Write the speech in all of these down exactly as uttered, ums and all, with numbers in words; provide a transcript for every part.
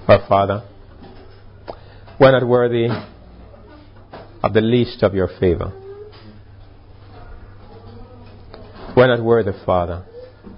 Our Father, we're not worthy of the least of your favor. We're not worthy, Father.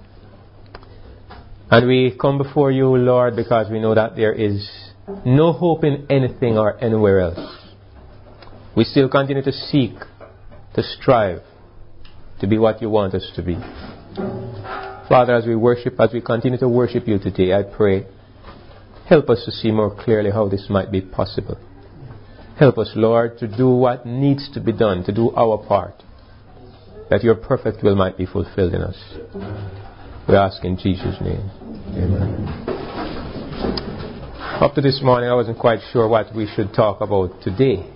And we come before you, Lord, because we know that there is no hope in anything or anywhere else. We still continue to seek, to strive, to be what you want us to be. Father, as we worship, as we continue to worship you today, I pray, help us to see more clearly how this might be possible. Help us, Lord, to do what needs to be done, to do our part, that your perfect will might be fulfilled in us. We ask in Jesus' name. Amen. Up to this morning, I wasn't quite sure what we should talk about today.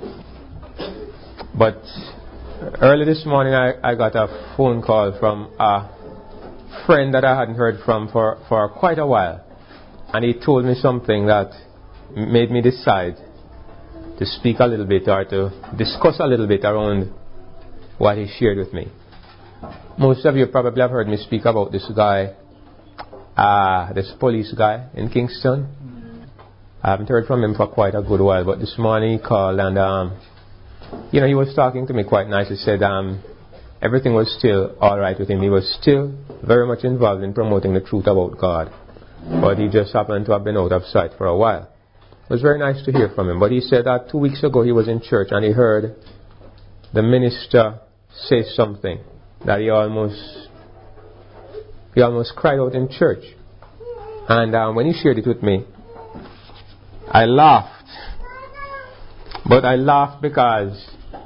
But early this morning, I, I got a phone call from a friend that I hadn't heard from for, for quite a while. And he told me something that made me decide to speak a little bit or to discuss a little bit around what he shared with me. Most of you probably have heard me speak about this guy, uh, this police guy in Kingston. I haven't heard from him for quite a good while, but this morning he called and, um, you know, he was talking to me quite nice. He said um, everything was still alright with him. He was still very much involved in promoting the truth about God, but he just happened to have been out of sight for a while. It was very nice to hear from him, but he said that two weeks ago he was in church and he heard the minister say something that he almost he almost cried out in church. And um, when he shared it with me, I laughed. But I laughed because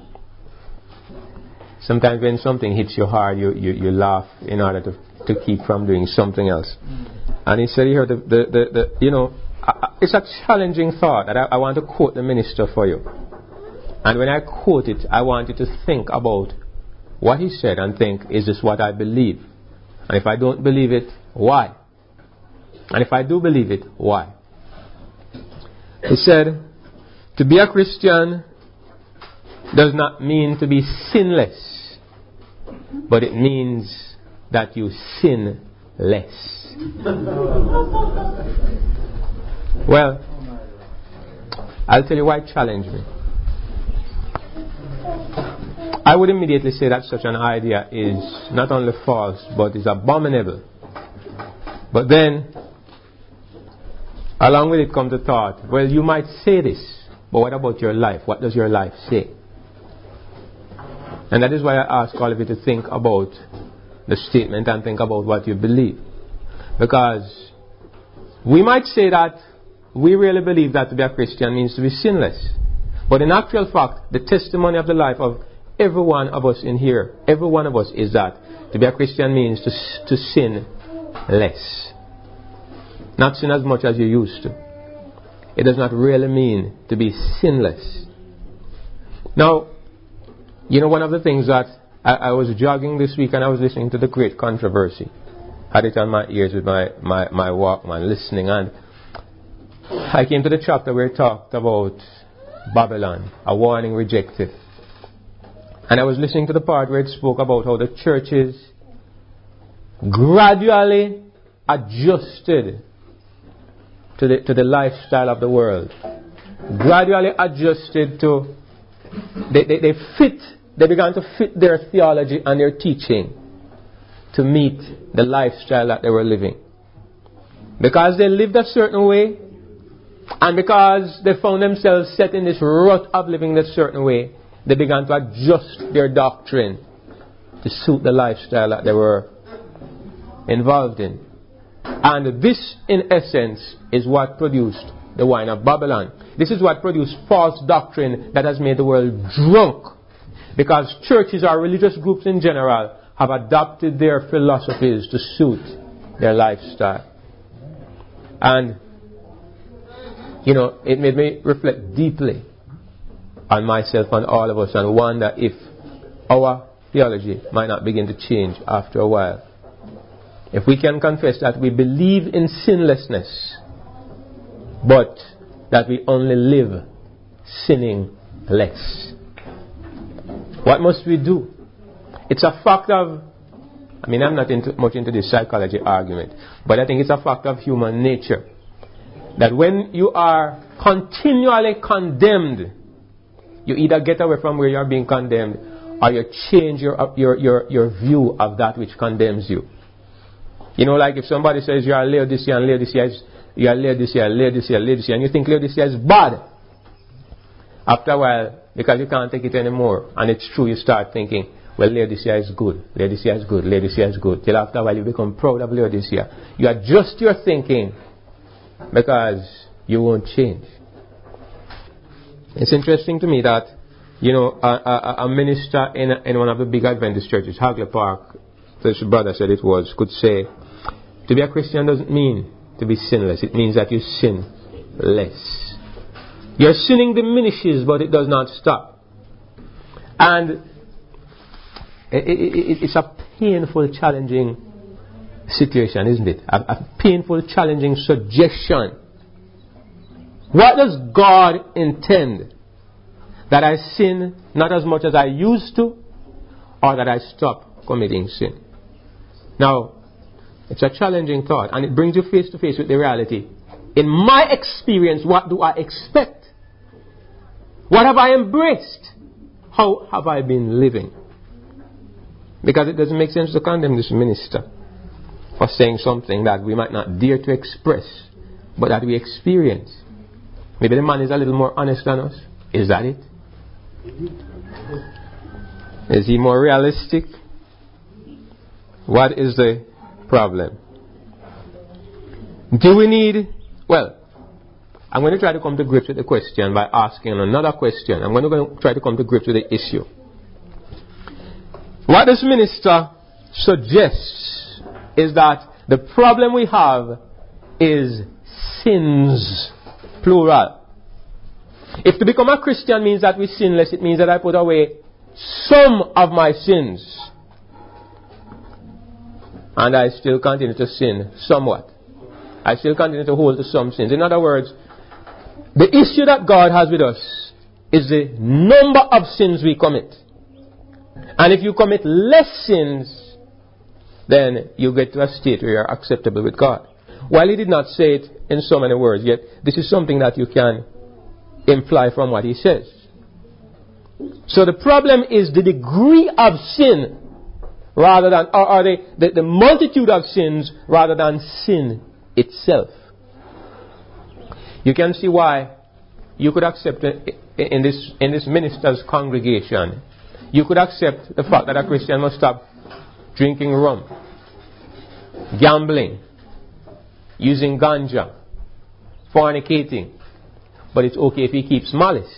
sometimes when something hits you hard, you, you, you laugh in order to, to keep from doing something else. And he said he heard the, the, the, the you know, uh, it's a challenging thought that I, I want to quote the minister for you. And when I quote it, I want you to think about what he said and think, is this what I believe? And if I don't believe it, why? And if I do believe it, why? He said, to be a Christian does not mean to be sinless, but it means that you sin less. Well, I'll tell you why it challenged me. I would immediately say that such an idea is not only false, but is abominable. But then, along with it comes the thought, well, you might say this, but what about your life? What does your life say? And that is why I ask all of you to think about the statement and think about what you believe. Because we might say that we really believe that to be a Christian means to be sinless. But in actual fact, the testimony of the life of every one of us in here, every one of us, is that to be a Christian means to, to sin less. Not sin as much as you used to. It does not really mean to be sinless. Now, you know, one of the things that I, I was jogging this week and I was listening to The Great Controversy. Had it on my ears with my, my, my Walkman, listening, and I came to the chapter where it talked about Babylon, a warning rejected. And I was listening to the part where it spoke about how the churches gradually adjusted to the, to the lifestyle of the world. Gradually adjusted to, they, they, they fit, they began to fit their theology and their teaching to meet the lifestyle that they were living. Because they lived a certain way, and because they found themselves set in this rut of living a certain way, they began to adjust their doctrine to suit the lifestyle that they were involved in. And this, in essence, is what produced the wine of Babylon. This is what produced false doctrine that has made the world drunk. Because churches or religious groups in general have adopted their philosophies to suit their lifestyle. And, you know, it made me reflect deeply on myself and all of us and wonder if our theology might not begin to change after a while. If we can confess that we believe in sinlessness, but that we only live sinning less. What must we do? It's a fact of, I mean, I'm not into, much into this psychology argument, but I think it's a fact of human nature that when you are continually condemned, you either get away from where you are being condemned, or you change your, your, your, your view of that which condemns you. You know, like if somebody says you are Laodicea and Laodicea is, you are Laodicea, Laodicea, Laodicea, and you think Laodicea is bad. After a while, because you can't take it anymore, and it's true, you start thinking, well, Laodicea is good, Laodicea is good, Laodicea is good. Till after a while you become proud of Laodicea. You adjust your thinking because you won't change. It's interesting to me that, you know, a, a, a minister in, a, in one of the big Adventist churches, Hagley Park, this brother said it was, could say, to be a Christian doesn't mean to be sinless. It means that you sin less. Your sinning diminishes, but it does not stop. And it, it, it's a painful, challenging situation, isn't it? A, a painful, challenging suggestion. What does God intend? That I sin not as much as I used to, or that I stop committing sin? Now, it's a challenging thought, and it brings you face to face with the reality. In my experience, what do I expect? What have I embraced? How have I been living? Because it doesn't make sense to condemn this minister for saying something that we might not dare to express, but that we experience. Maybe the man is a little more honest than us. Is that it? Is he more realistic? What is the problem? Do we need... Well, I'm going to try to come to grips with the question by asking another question. I'm going to try to come to grips with the issue. What this minister suggests is that the problem we have is sins, plural. If to become a Christian means that we sin less, it means that I put away some of my sins. And I still continue to sin somewhat. I still continue to hold to some sins. In other words, the issue that God has with us is the number of sins we commit. And if you commit less sins, then you get to a state where you are acceptable with God. While he did not say it in so many words, yet this is something that you can imply from what he says. So the problem is the degree of sin rather than, or, or the, the, the multitude of sins rather than sin itself. You can see why you could accept in this, in this minister's congregation, you could accept the fact that a Christian must stop drinking rum, gambling, using ganja, fornicating. But it's okay if he keeps malice.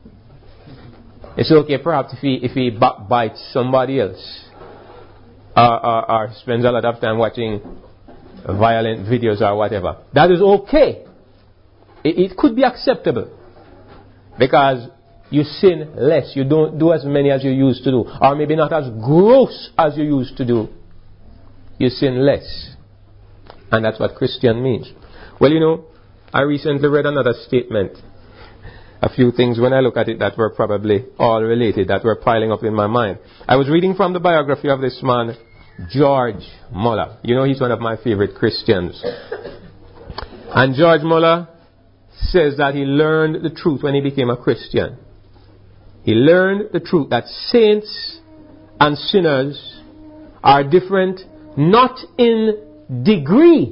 It's okay perhaps if he, if he backbites somebody else. Or, or, or spends a lot of time watching violent videos or whatever. That is okay. It, it could be acceptable. Because you sin less. You don't do as many as you used to do. Or maybe not as gross as you used to do. You sin less. And that's what Christian means. Well, you know, I recently read another statement. A few things when I look at it that were probably all related, that were piling up in my mind. I was reading from the biography of this man, George Muller. You know, he's one of my favorite Christians. And George Muller says that he learned the truth when he became a Christian. He learned the truth that saints and sinners are different, not in degree,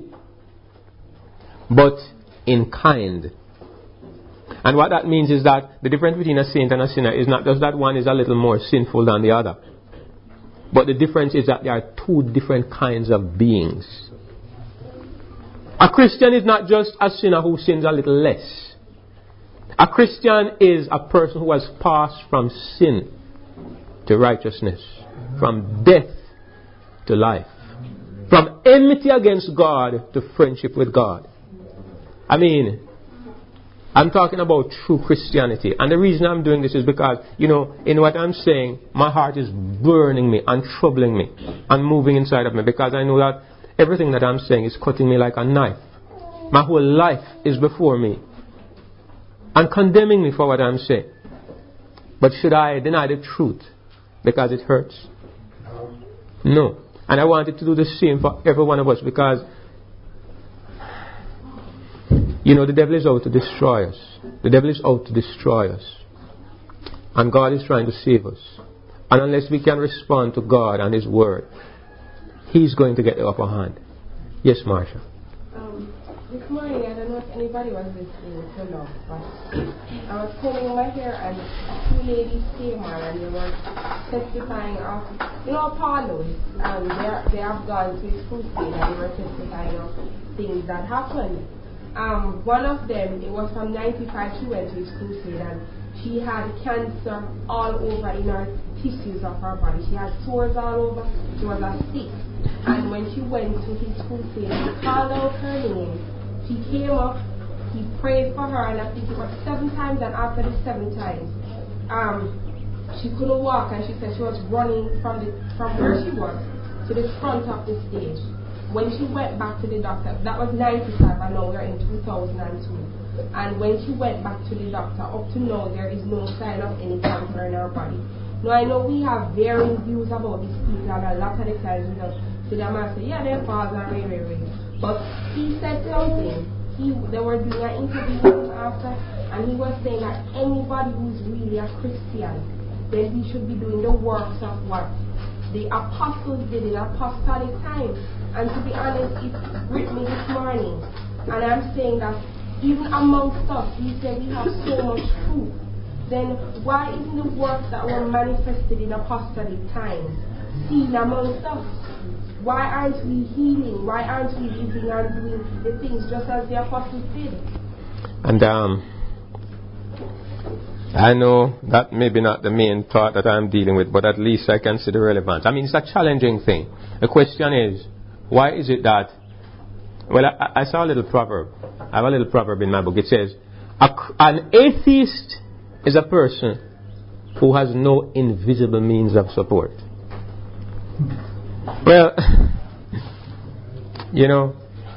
but in kind. And what that means is that the difference between a saint and a sinner is not just that one is a little more sinful than the other. But the difference is that there are two different kinds of beings. A Christian is not just a sinner who sins a little less. A Christian is a person who has passed from sin to righteousness, from death to life, from enmity against God to friendship with God. I mean, I'm talking about true Christianity. And the reason I'm doing this is because, you know, in what I'm saying, my heart is burning me and troubling me and moving inside of me, because I know that everything that I'm saying is cutting me like a knife. My whole life is before me and condemning me for what I'm saying. But should I deny the truth because it hurts? No. And I wanted to do the same for every one of us, because You know, the devil is out to destroy us. The devil is out to destroy us. And God is trying to save us. And unless we can respond to God and His Word, He's going to get the upper hand. Yes, Marsha. Um, this morning, I don't know if anybody was listening to Love, but I was combing my hair and two ladies came on and they were testifying of, you know, Paul Lewis, and they have gone to his crusade and they were testifying of things that happened. Um, one of them, it was from ninety-five, she went to his crusade and she had cancer all over in her tissues of her body. She had sores all over. She was a sick. And when she went to his crusade, he called out her name. She came up, he prayed for her, and I think it was seven times, and after the seven times, um, she couldn't walk, and she said she was running from the from where she was to the front of the stage. When she went back to the doctor, that was ninety-five, and now we're in two thousand two. And when she went back to the doctor, up to now, there is no sign of any cancer in her body. Now, I know we have varying views about these people, and a lot of the times we just see them and say, yeah, their fathers are really, really, really. But he said something. He, they were doing an interview with him after, and he was saying that anybody who's really a Christian, then we should be doing the works of what the apostles did in apostolic times. And to be honest, it gripped me this morning. And I'm saying that even amongst us, we say we have so much truth. Then why isn't the works that were manifested in apostolic times seen amongst us? Why aren't we healing? Why aren't we living and doing the things just as the apostles did? And um, I know that maybe not the main thought that I'm dealing with, but at least I can see the relevance. I mean, it's a challenging thing. The question is, why is it that, well, I, I saw a little proverb. I have a little proverb in my book. It says, a, an atheist is a person who has no invisible means of support. Well, you know,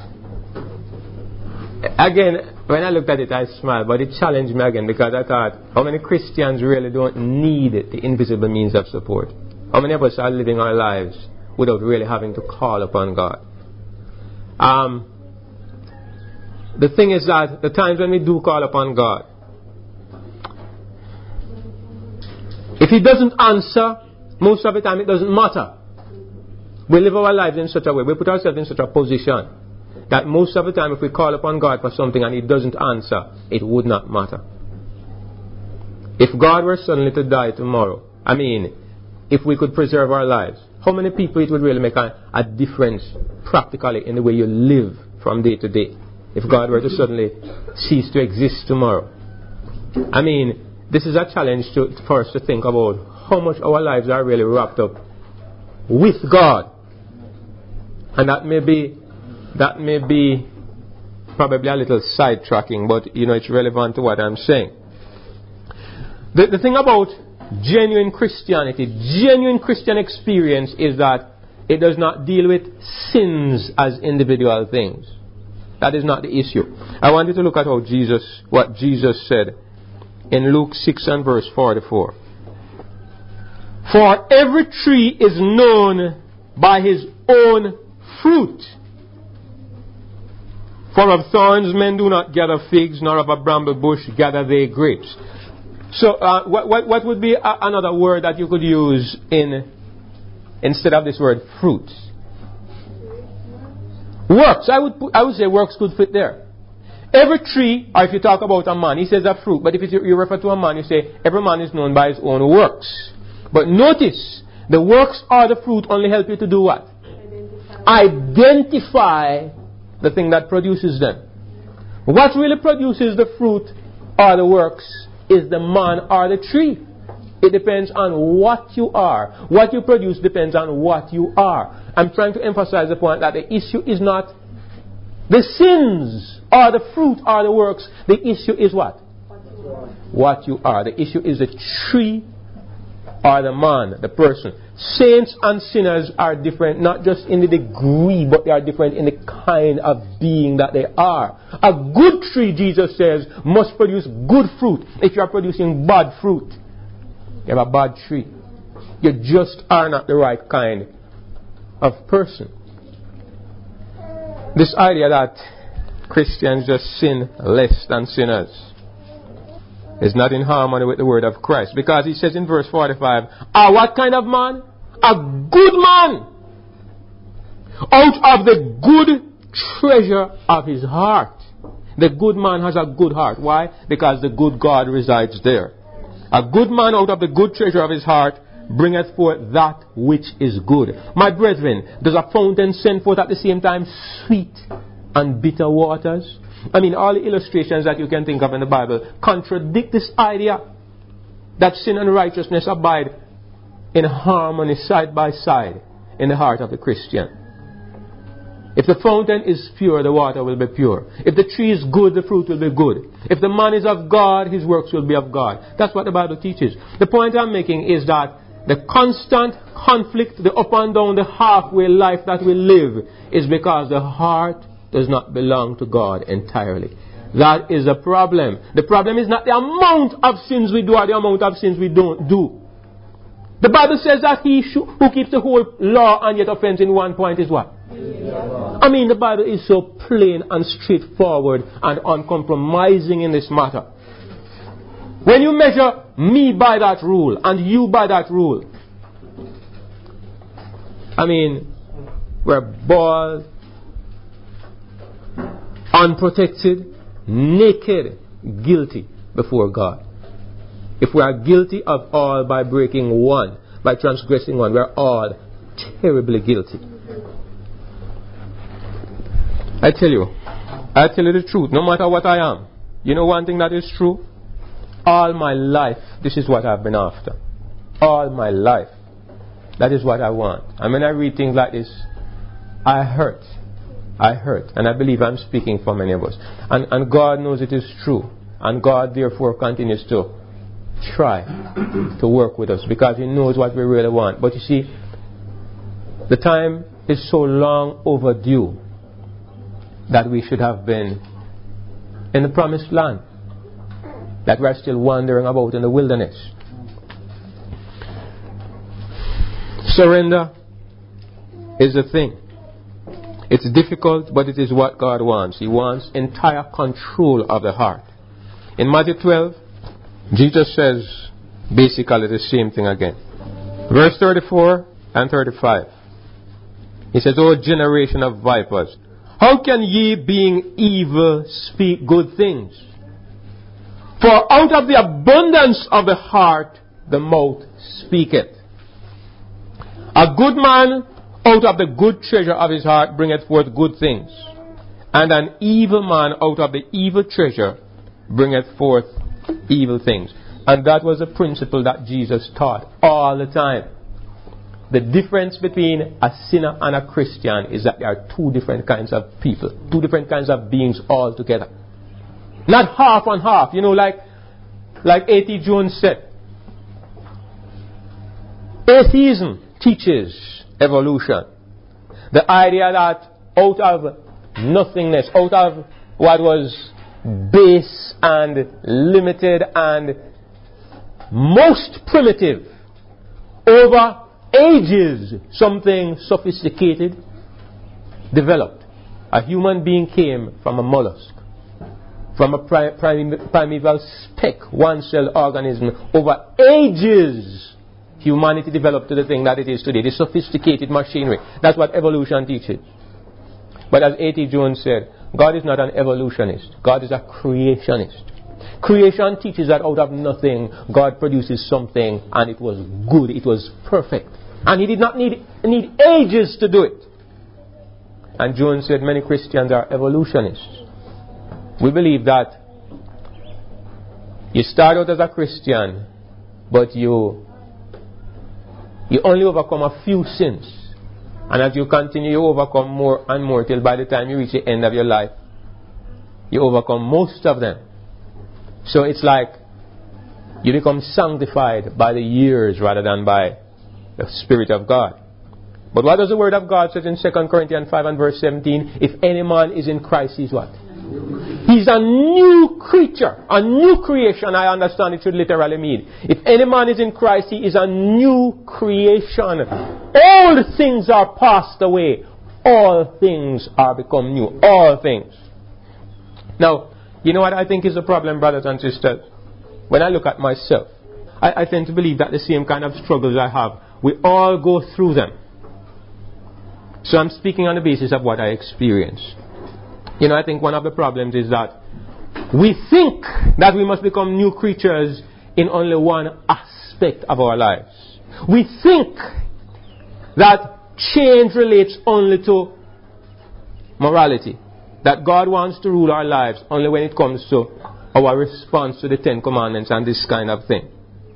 again, when I looked at it, I smiled, but it challenged me again because I thought, how many Christians really don't need the invisible means of support? How many of us are living our lives without really having to call upon God? Um, the thing is that the times when we do call upon God, if He doesn't answer, most of the time it doesn't matter. We live our lives in such a way, we put ourselves in such a position that most of the time if we call upon God for something and He doesn't answer, it would not matter. If God were suddenly to die tomorrow, I mean, if we could preserve our lives, how many people it would really make a, a difference practically in the way you live from day to day if God were to suddenly cease to exist tomorrow? I mean, this is a challenge to, for us to think about how much our lives are really wrapped up with God. And that may be, that may be probably a little sidetracking, but you know, it's relevant to what I'm saying. The, the thing about genuine Christianity, genuine Christian experience is that it does not deal with sins as individual things. That is not the issue. I want you to look at how Jesus, what Jesus said in Luke six and verse forty-four. For every tree is known by his own fruit. For of thorns men do not gather figs, nor of a bramble bush gather they grapes. So, uh, what, what what would be a, another word that you could use in instead of this word fruit? Works. I would put, I would say works could fit there. Every tree, or if you talk about a man, he says a fruit. But if you refer to a man, you say every man is known by his own works. But notice, the works or the fruit only help you to do what? Identify the thing that produces them. What really produces the fruit or the works is the man or the tree. It depends on what you are. What you produce depends on what you are. I'm trying to emphasize the point that the issue is not the sins or the fruit or the works. The issue is what? What you are. The issue is the tree or the man, the person. Saints and sinners are different, not just in the degree, but they are different in the kind of being that they are. A good tree, Jesus says, must produce good fruit. If you are producing bad fruit, you have a bad tree. You just are not the right kind of person. This idea that Christians just sin less than sinners. It's not in harmony with the word of Christ. Because he says in verse forty-five, ah, what kind of man? A good man. Out of the good treasure of his heart. The good man has a good heart. Why? Because the good God resides there. A good man out of the good treasure of his heart bringeth forth that which is good. My brethren, does a fountain send forth at the same time sweet and bitter waters? I mean, all the illustrations that you can think of in the Bible contradict this idea that sin and righteousness abide in harmony side by side in the heart of the Christian. If the fountain is pure, the water will be pure. If the tree is good, the fruit will be good. If the man is of God, his works will be of God. That's what the Bible teaches. The point I'm making is that the constant conflict, the up and down, the halfway life that we live is because the heart does not belong to God entirely. That is the problem. The problem is not the amount of sins we do or the amount of sins we don't do. The Bible says that he who keeps the whole law and yet offends in one point is what? Yeah. I mean, the Bible is so plain and straightforward and uncompromising in this matter. When you measure me by that rule and you by that rule, I mean, we're bald, unprotected, naked, guilty before God. If we are guilty of all by breaking one, by transgressing one, we are all terribly guilty. I tell you, I tell you the truth, no matter what I am. You know one thing that is true? All my life, this is what I've been after. All my life. That is what I want. And when I read things like this, I hurt. I hurt. And I believe I'm speaking for many of us. And, and God knows it is true. And God therefore continues to try to work with us because He knows what we really want. But you see, the time is so long overdue that we should have been in the promised land, that we are still wandering about in the wilderness. Surrender is the thing. It's difficult, but it is what God wants. He wants entire control of the heart. In Matthew twelve, Jesus says basically the same thing again. Verse thirty-four and thirty-five. He says, O generation of vipers, how can ye, being evil, speak good things? For out of the abundance of the heart the mouth speaketh. A good man out of the good treasure of his heart bringeth forth good things, and an evil man out of the evil treasure bringeth forth evil things. And that was a principle that Jesus taught all the time. The difference between a sinner and a Christian is that there are two different kinds of people, two different kinds of beings altogether. Not half and half, you know, like like A T Jones said. Atheism teaches evolution. The idea that out of nothingness, out of what was base and limited and most primitive, over ages, something sophisticated developed. A human being came from a mollusk, from a prim- prim- primeval speck, one-celled organism. Over ages, humanity developed to the thing that it is today, the sophisticated machinery. That's what evolution teaches. But as A T Jones said, God is not an evolutionist. God is a creationist. Creation teaches that out of nothing, God produces something, and it was good, it was perfect. And He did not need, need ages to do it. And Jones said many Christians are evolutionists. We believe that you start out as a Christian, but you you only overcome a few sins. And as you continue, you overcome more and more till by the time you reach the end of your life, you overcome most of them. So it's like you become sanctified by the years rather than by the Spirit of God. But what does the Word of God say in Second Corinthians five and verse seventeen? If any man is in Christ, he's what? He's a new creature, a new creation. I understand it should literally mean. If any man is in Christ, he is a new creation. All things are passed away. All things are become new. All things. Now, you know what I think is the problem, brothers and sisters? When I look at myself, I, I tend to believe that the same kind of struggles I have, we all go through them. So I'm speaking on the basis of what I experience. You know, I think one of the problems is that we think that we must become new creatures in only one aspect of our lives. We think that change relates only to morality. That God wants to rule our lives only when it comes to our response to the Ten Commandments and this kind of thing.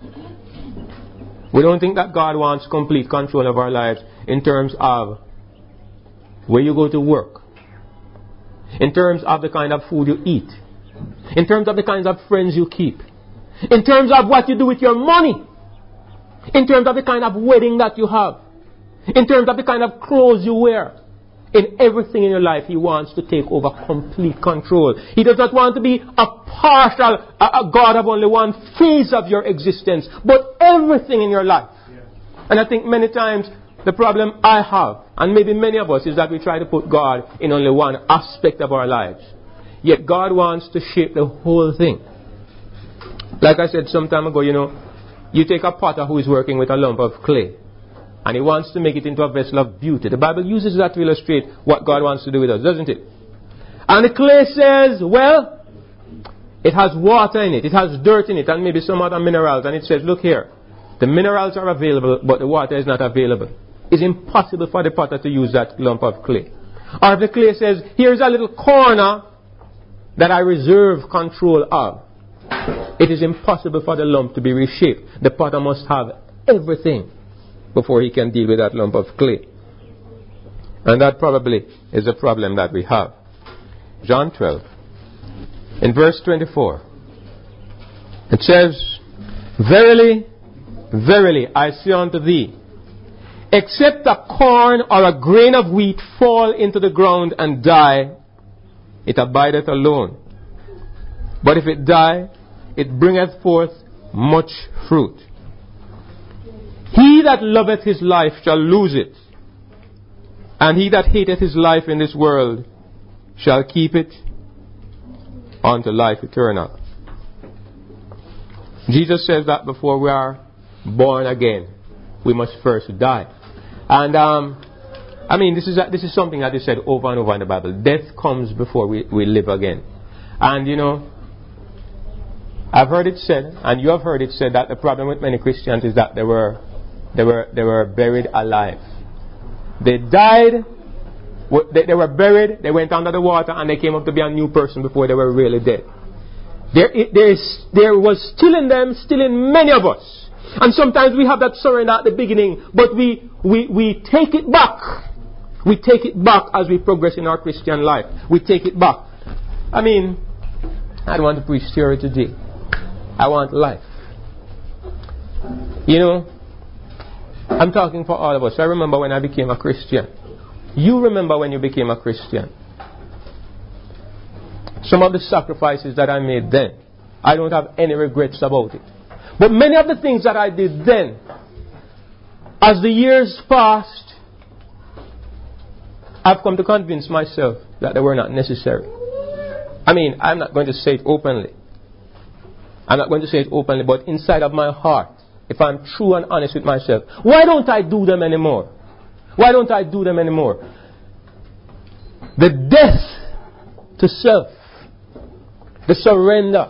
We don't think that God wants complete control of our lives in terms of where you go to work, in terms of the kind of food you eat, in terms of the kinds of friends you keep, in terms of what you do with your money, in terms of the kind of wedding that you have, in terms of the kind of clothes you wear. In everything in your life, He wants to take over complete control. He does not want to be a partial, a, a God of only one phase of your existence, but everything in your life. Yeah. And I think many times the problem I have, and maybe many of us, is that we try to put God in only one aspect of our lives. Yet God wants to shape the whole thing. Like I said some time ago, you know, you take a potter who is working with a lump of clay, and he wants to make it into a vessel of beauty. The Bible uses that to illustrate what God wants to do with us, doesn't it? And the clay says, well, it has water in it, it has dirt in it, and maybe some other minerals. And it says, look here, the minerals are available, but the water is not available. It's impossible for the potter to use that lump of clay. Or if the clay says, here's a little corner that I reserve control of, it is impossible for the lump to be reshaped. The potter must have everything before he can deal with that lump of clay. And that probably is a problem that we have. John twelve, in verse twenty-four, it says, Verily, verily, I say unto thee, except a corn or a grain of wheat fall into the ground and die, it abideth alone. But if it die, it bringeth forth much fruit. He that loveth his life shall lose it, and he that hateth his life in this world shall keep it unto life eternal. Jesus says that before we are born again, we must first die. And um, I mean, this is a, this is something that is said over and over in the Bible. Death comes before we, we live again. And you know, I've heard it said, and you have heard it said, that the problem with many Christians is that they were they were they were buried alive. They died, they, they were buried, they went under the water, and they came up to be a new person before they were really dead. There, there, is, there was still in them, still in many of us. And sometimes we have that surrender at the beginning, but we, we, we take it back. We take it back as we progress in our Christian life. We take it back. I mean, I don't want to preach theory today. I want life. You know, I'm talking for all of us. I remember when I became a Christian. You remember when you became a Christian. Some of the sacrifices that I made then, I don't have any regrets about it. But many of the things that I did then, as the years passed, I've come to convince myself that they were not necessary. I mean, I'm not going to say it openly. I'm not going to say it openly, but inside of my heart, if I'm true and honest with myself, why don't I do them anymore? Why don't I do them anymore? The death to self, the surrender,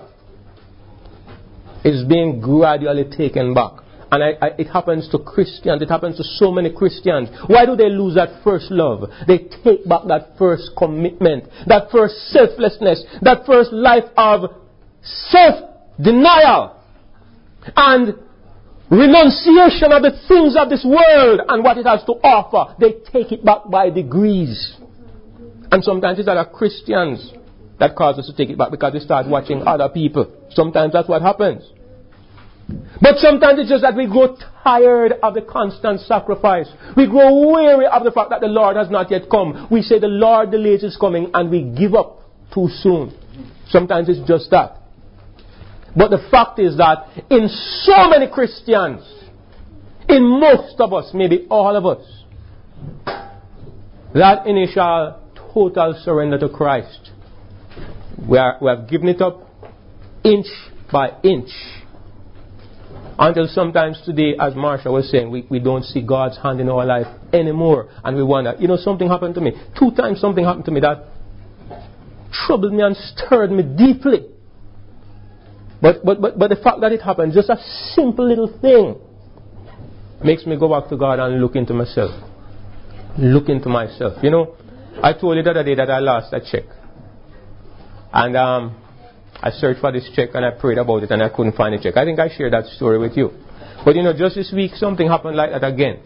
is being gradually taken back. And I, I, it happens to Christians. It happens to so many Christians. Why do they lose that first love? They take back that first commitment, that first selflessness, that first life of self-denial and renunciation of the things of this world and what it has to offer. They take it back by degrees. And sometimes it's other Christians that cause us to take it back because we start watching other people. Sometimes that's what happens. But sometimes it's just that we grow tired of the constant sacrifice. We grow weary of the fact that the Lord has not yet come. We say the Lord delays His coming and we give up too soon. Sometimes it's just that. But the fact is that in so many Christians, in most of us, maybe all of us, that initial total surrender to Christ We, are, we have given it up inch by inch. Until sometimes today, as Marsha was saying, we, we don't see God's hand in our life anymore. And we wonder, you know, something happened to me. Two times something happened to me that troubled me and stirred me deeply. But, but, but, but the fact that it happened, just a simple little thing, makes me go back to God and look into myself. Look into myself. You know, I told you the other day that I lost a check. And um, I searched for this check and I prayed about it and I couldn't find the check. I think I shared that story with you. But you know, just this week something happened like that again.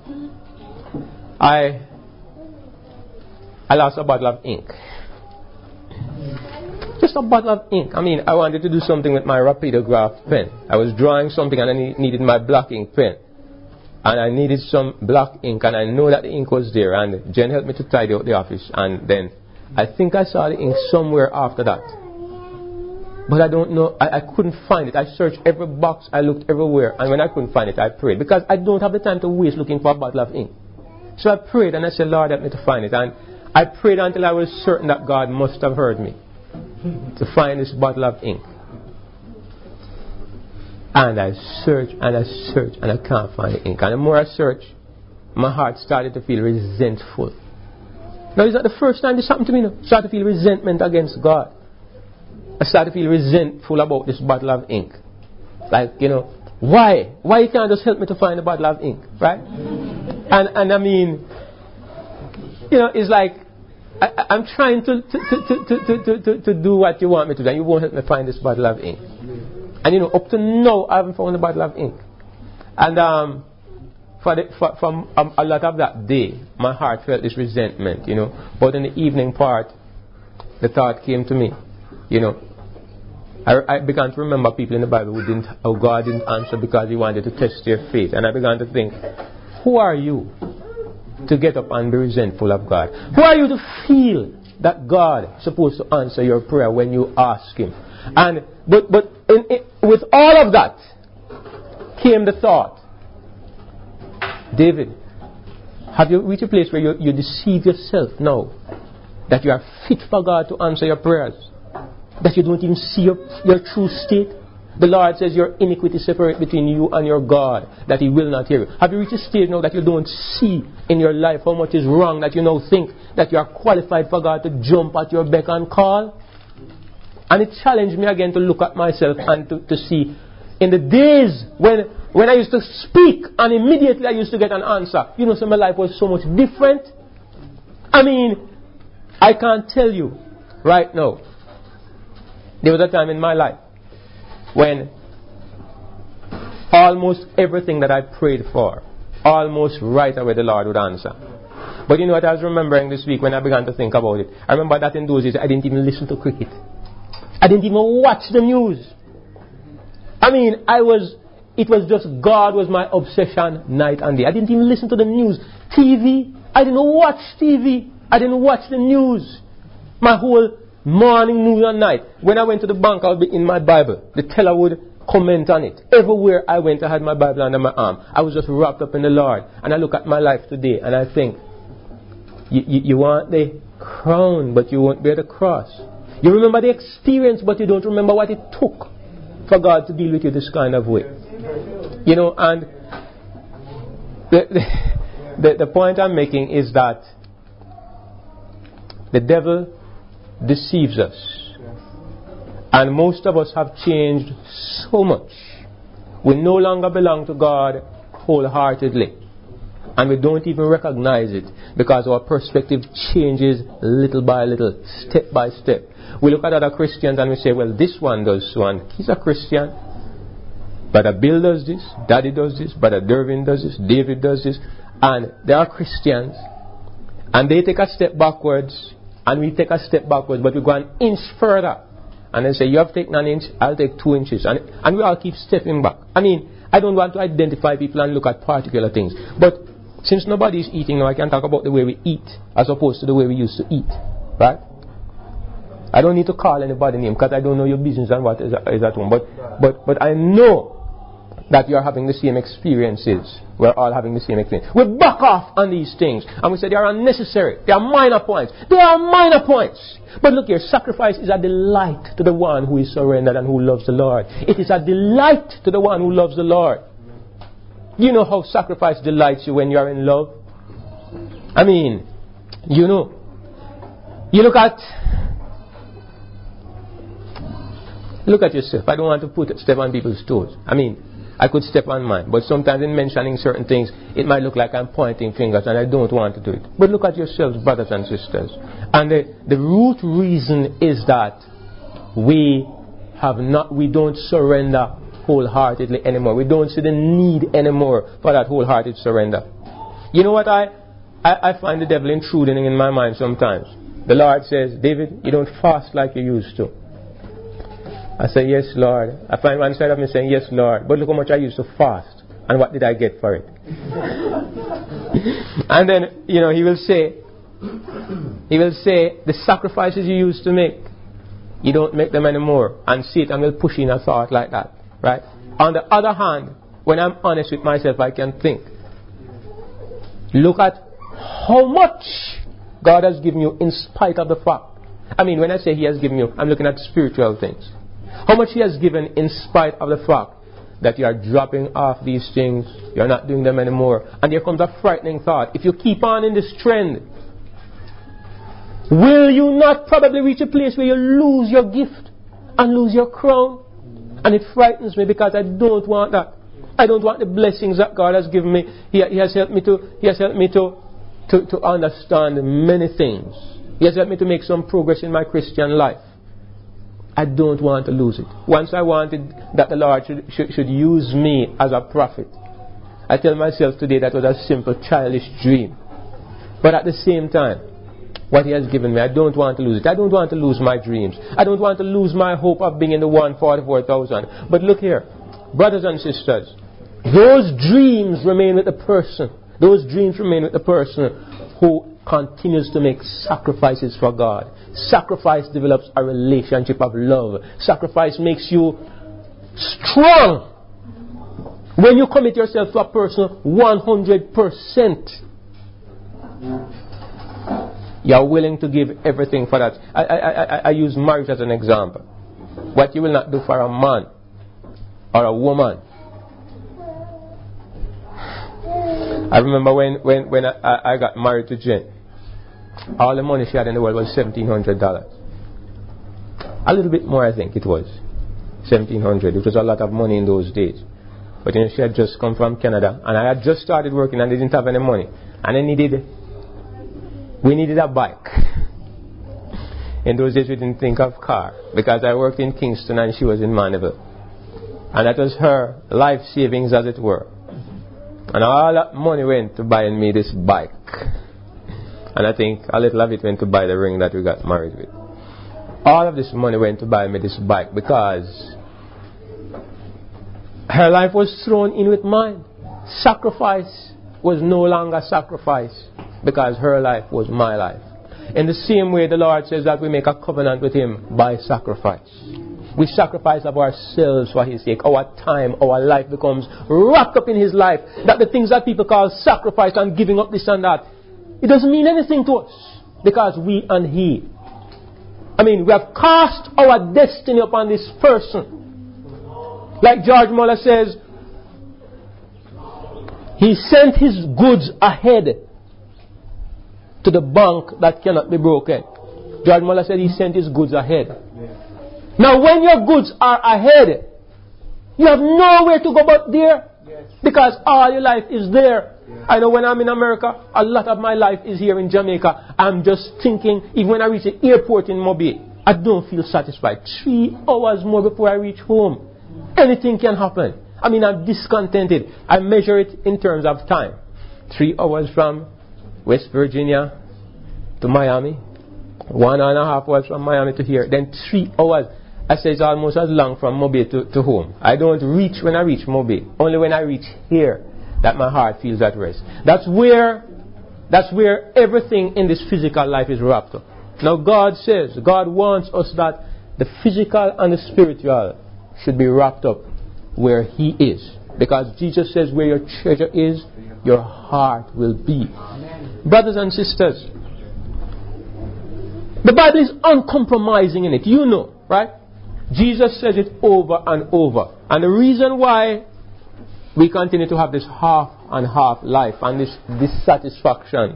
I I lost a bottle of ink. Just a bottle of ink. I mean, I wanted to do something with my Rapidograph pen. I was drawing something and I needed my black ink pen. And I needed some black ink and I know that the ink was there. And Jen helped me to tidy out the office. And then I think I saw the ink somewhere after that. But I don't know. I, I couldn't find it. I searched every box. I looked everywhere. And when I couldn't find it, I prayed. Because I don't have the time to waste looking for a bottle of ink. So I prayed and I said, Lord, help me to find it. And I prayed until I was certain that God must have heard me to find this bottle of ink. And I searched and I searched and I can't find the ink. And the more I searched, my heart started to feel resentful. Now, it's not the first time this happened to me. No. I started to feel resentment against God. I started to feel resentful about this bottle of ink. Like, you know, why? Why you can't just help me to find a bottle of ink, right? And and I mean, you know, it's like, I, I'm trying to to, to, to, to, to to do what you want me to do, and you won't help me find this bottle of ink. And you know, up to now, I haven't found a bottle of ink. And um, for the, for, from um, a lot of that day, my heart felt this resentment, you know. But in the evening part, the thought came to me, you know, I, I began to remember people in the Bible who didn't, how God didn't answer because He wanted to test their faith. And I began to think, who are you to get up and be resentful of God? Who are you to feel that God is supposed to answer your prayer when you ask Him? And but but in, in, with all of that came the thought, David, have you reached a place where you, you deceive yourself now that you are fit for God to answer your prayers? That you don't even see your, your true state? The Lord says your iniquity separate between you and your God, that He will not hear you. Have you reached a stage now that you don't see in your life how much is wrong, that you now think that you are qualified for God to jump at your beck and call? And it challenged me again to look at myself and to, to see, in the days when when I used to speak and immediately I used to get an answer, you know, so my life was so much different. I mean, I can't tell you right now. There was a time in my life when almost everything that I prayed for, almost right away the Lord would answer. But you know what I was remembering this week when I began to think about it? I remember that in those days I didn't even listen to cricket. I didn't even watch the news. I mean, I was, it was just God was my obsession night and day. I didn't even listen to the news. T V, I didn't watch T V. I didn't watch the news. My whole morning, noon and night. When I went to the bank, I would be in my Bible. The teller would comment on it. Everywhere I went, I had my Bible under my arm. I was just wrapped up in the Lord. And I look at my life today and I think, you, you, you want the crown, but you won't bear the cross. You remember the experience, but you don't remember what it took for God to deal with you this kind of way. You know, and the, the, the, the point I'm making is that the devil deceives us. And most of us have changed so much. We no longer belong to God wholeheartedly. And we don't even recognize it because our perspective changes little by little, step by step. We look at other Christians and we say, well, this one does so, and he's a Christian. Brother Bill does this, Daddy does this, Brother Dervin does this, David does this. And they are Christians. And they take a step backwards, and we take a step backwards, but we go an inch further. And they say, you have taken an inch, I'll take two inches. And, and we all keep stepping back. I mean, I don't want to identify people and look at particular things. But since nobody is eating now, I can talk about the way we eat as opposed to the way we used to eat. Right? I don't need to call anybody name because I don't know your business and what is, is at home. But, but, but I know that you're having the same experiences. We're all having the same experience. We back off on these things and we say they are unnecessary. They are minor points. They are minor points. But look here, sacrifice is a delight to the one who is surrendered and who loves the Lord. It is a delight to the one who loves the Lord. You know how sacrifice delights you when you are in love? I mean, you know. You look at Look at yourself. I don't want to put step on people's toes. I mean, I could step on mine. But sometimes in mentioning certain things, it might look like I'm pointing fingers and I don't want to do it. But look at yourselves, brothers and sisters. And the, the root reason is that we have not, we don't surrender wholeheartedly anymore. We don't see the need anymore for that wholehearted surrender. You know what I, I, I find the devil intruding in my mind sometimes. The Lord says, David, you don't fast like you used to. I say, yes, Lord. I find one side of me saying, yes, Lord. But look how much I used to fast. And what did I get for it? And then, you know, he will say, he will say, the sacrifices you used to make, you don't make them anymore. And Satan will push in a thought like that. Right? On the other hand, when I'm honest with myself, I can think. Look at how much God has given you in spite of the fact. I mean, when I say He has given you, I'm looking at spiritual things. How much He has given in spite of the fact that you are dropping off these things, you're not doing them anymore. And here comes a frightening thought. If you keep on in this trend, will you not probably reach a place where you lose your gift and lose your crown? And it frightens me because I don't want that. I don't want the blessings that God has given me. He, he has helped me to, He has helped me to, to, to understand many things. He has helped me to make some progress in my Christian life. I don't want to lose it. Once I wanted that the Lord should, should, should use me as a prophet. I tell myself today that was a simple childish dream. But at the same time, what He has given me, I don't want to lose it. I don't want to lose my dreams. I don't want to lose my hope of being in the one forty-four thousand. But look here, brothers and sisters, those dreams remain with the person. Those dreams remain with the person who continues to make sacrifices for God. Sacrifice develops a relationship of love. Sacrifice makes you strong. When you commit yourself to a person one hundred percent, you are willing to give everything for that. I, I, I, I use marriage as an example. What you will not do for a man or a woman. I remember when, when, when I, I got married to Jen. All the money she had in the world was seventeen hundred dollars. A little bit more, I think it was. seventeen hundred dollars. It was a lot of money in those days. But you know, she had just come from Canada. And I had just started working and didn't have any money. And I needed... We needed a bike. In those days we didn't think of car. Because I worked in Kingston and she was in Mandeville. And that was her life savings, as it were. And all that money went to buying me this bike. And I think a little of it went to buy the ring that we got married with. All of this money went to buy me this bike because her life was thrown in with mine. Sacrifice was no longer sacrifice because her life was my life. In the same way, the Lord says that we make a covenant with Him by sacrifice. We sacrifice of ourselves for His sake. Our time, our life becomes wrapped up in His life. That the things that people call sacrifice and giving up this and that, it doesn't mean anything to us because we and He. I mean, we have cast our destiny upon this person. Like George Muller says, he sent his goods ahead to the bank that cannot be broken. George Muller said he sent his goods ahead. Now when your goods are ahead, you have nowhere to go but there. Because all your life is there. I know when I'm in America, a lot of my life is here in Jamaica. I'm just thinking, even when I reach the airport in Mobile, I don't feel satisfied. Three hours more before I reach home. Anything can happen. I mean, I'm discontented. I measure it in terms of time. Three hours from West Virginia to Miami. One and a half hours from Miami to here. Then three hours. I say it's almost as long from Mobile to, to home. I don't reach when I reach Mobile. Only when I reach here that my heart feels at rest. That's where, that's where everything in this physical life is wrapped up. Now God says, God wants us that the physical and the spiritual should be wrapped up where He is. Because Jesus says where your treasure is, your heart will be. Amen. Brothers and sisters, the Bible is uncompromising in it. You know, right? Jesus says it over and over. And the reason why we continue to have this half and half life and this dissatisfaction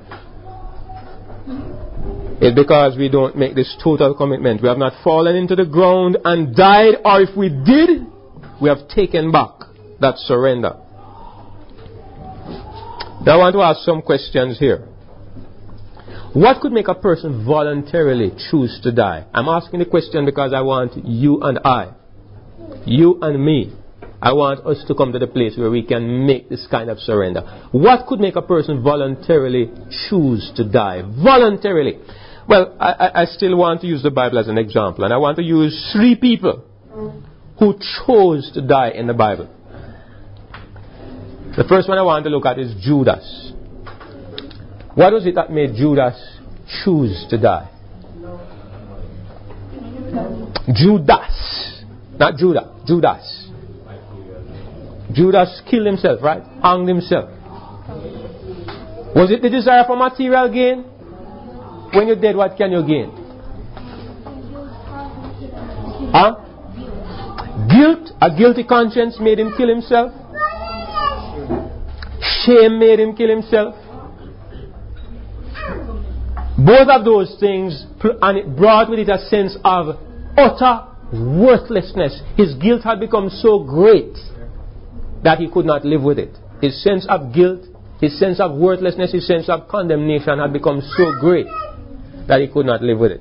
is because we don't make this total commitment. We have not fallen into the ground and died, or if we did, we have taken back that surrender. Now I want to ask some questions here. What could make a person voluntarily choose to die? I'm asking the question because I want you and I, you and me, I want us to come to the place where we can make this kind of surrender. What could make a person voluntarily choose to die? Voluntarily. Well, I, I, I still want to use the Bible as an example, and I want to use three people who chose to die in the Bible. The first one I want to look at is Judas. What was it that made Judas choose to die? Judas. Not Judah. Judas. Judas killed himself, right? Hanged himself. Was it the desire for material gain? When you're dead, what can you gain? Huh? Guilt. A guilty conscience made him kill himself. Shame made him kill himself. Both of those things, and it brought with it a sense of utter worthlessness. His guilt had become so great that he could not live with it. His sense of guilt, his sense of worthlessness, his sense of condemnation had become so great that he could not live with it.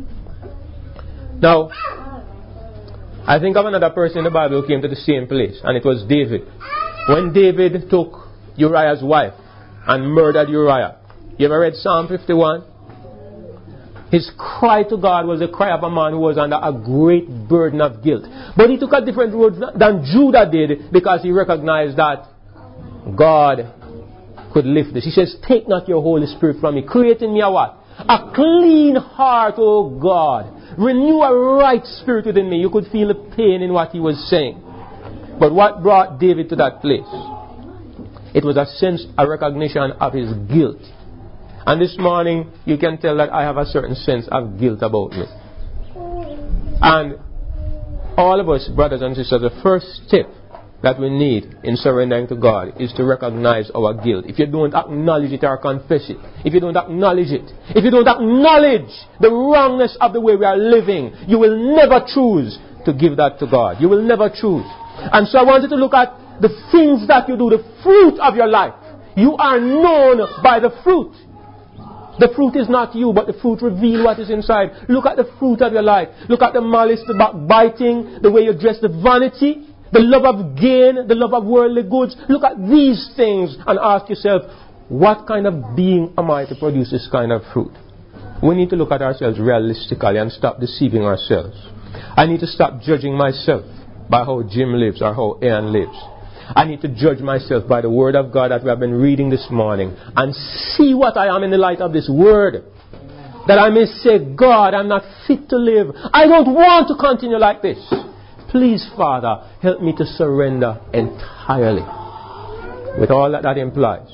Now, I think of another person in the Bible who came to the same place, and it was David. When David took Uriah's wife and murdered Uriah. You ever read Psalm fifty-one? His cry to God was a cry of a man who was under a great burden of guilt. But he took a different road than Judah did because he recognized that God could lift this. He says, take not your Holy Spirit from me. Create in me a what? A clean heart, O God. Renew a right spirit within me. You could feel the pain in what he was saying. But what brought David to that place? It was a sense, a recognition of his guilt. And this morning, you can tell that I have a certain sense of guilt about me. And all of us, brothers and sisters, the first step that we need in surrendering to God is to recognize our guilt. If you don't acknowledge it or confess it, if you don't acknowledge it, if you don't acknowledge the wrongness of the way we are living, you will never choose to give that to God. You will never choose. And so I wanted to look at the things that you do, the fruit of your life. You are known by the fruit. The fruit is not you, but the fruit reveals what is inside. Look at the fruit of your life. Look at the malice, the backbiting, the way you dress, the vanity, the love of gain, the love of worldly goods. Look at these things and ask yourself, what kind of being am I to produce this kind of fruit? We need to look at ourselves realistically and stop deceiving ourselves. I need to stop judging myself by how Jim lives or how Ian lives. I need to judge myself by the Word of God that we have been reading this morning and see what I am in the light of this Word. That I may say, God, I'm not fit to live. I don't want to continue like this. Please, Father, help me to surrender entirely with all that that implies.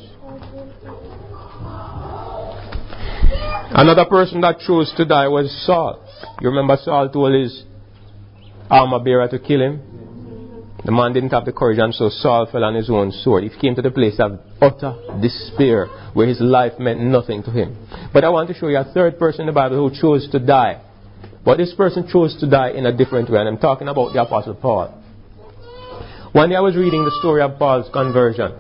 Another person that chose to die was Saul. You remember Saul told his armor bearer to kill him? The man didn't have the courage, and so Saul fell on his own sword. He came to the place of utter despair where his life meant nothing to him. But I want to show you a third person in the Bible who chose to die. But this person chose to die in a different way, and I'm talking about the Apostle Paul. One day I was reading the story of Paul's conversion.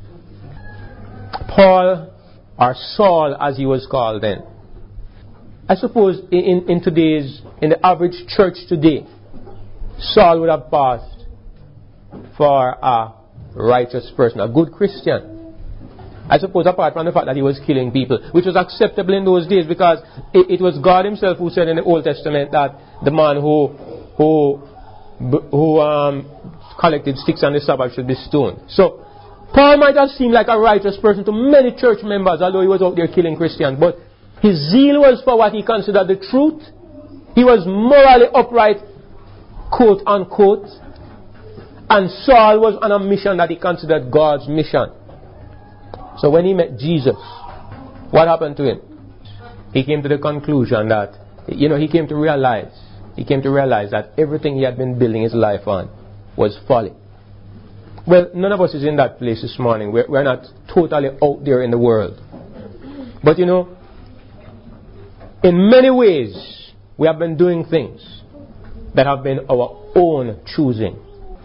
Paul, or Saul as he was called then. I suppose in, in today's, in the average church today, Saul would have passed for a righteous person, a good Christian. I suppose apart from the fact that he was killing people, which was acceptable in those days because it, it was God himself who said in the Old Testament that the man who who who um, collected sticks on the Sabbath should be stoned. So Paul might have seemed like a righteous person to many church members, although he was out there killing Christians, but his zeal was for what he considered the truth. He was morally upright, quote unquote. And Saul was on a mission that he considered God's mission. So when he met Jesus, what happened to him? He came to the conclusion that, you know, he came to realize, he came to realize that everything he had been building his life on was folly. Well, none of us is in that place this morning. We're, we're not totally out there in the world. But you know, in many ways, we have been doing things that have been our own choosing.